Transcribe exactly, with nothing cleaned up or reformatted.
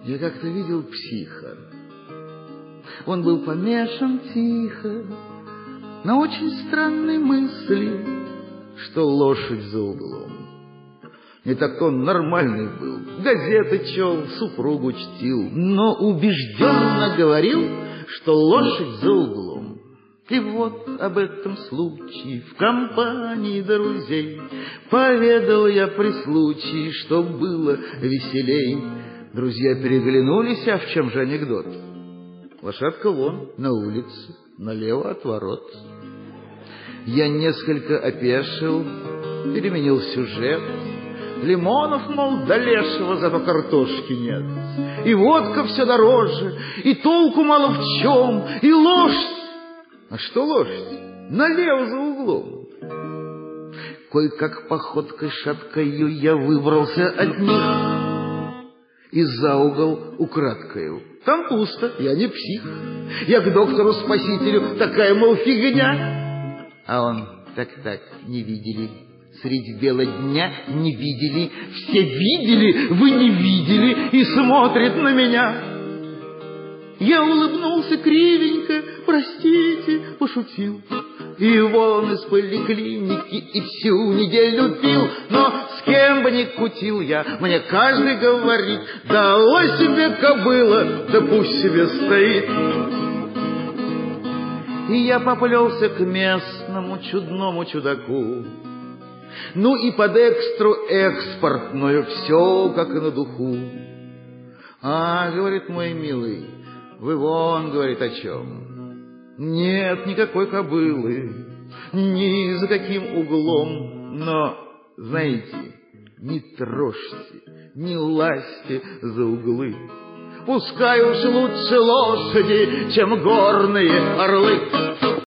Я как-то видел психа. Он был помешан тихо на очень странной мысли, что лошадь за углом. Не так он нормальный был, газеты чел, супругу чтил, но убежденно говорил, что лошадь за углом. И вот об этом случае в компании друзей поведал я при случае, что было веселей. Друзья переглянулись, а в чем же анекдот? Лошадка вон, на улице, налево от ворот. Я несколько опешил, переменил сюжет. Лимонов, мол, до лешего, зато картошки нет. И водка все дороже, и толку мало в чем, и лошадь. А что лошадь? Налево за углом. Кое-как походкой шаткою я выбрался от них и за угол украдкою. Там пусто, я не псих. Я к доктору-спасителю, такая, мол, фигня. А он, так-так, не видели, средь бела дня не видели, все видели, вы не видели, и смотрит на меня. Я улыбнулся кривенько, простите, пошутил. И вон из поликлиники и всю неделю пил. Но с кем бы ни кутил я, мне каждый говорит: дала себе кобыла, да пусть себе стоит. И я поплелся к местному чудному чудаку. Ну и под экстру экспортную, все как на духу. А, говорит мой милый, вы вон, говорит, о чем? Нет никакой кобылы, ни за каким углом. Но, знаете, не трожьте, не лазьте за углы. Пускай уж лучше лошади, чем горные орлы.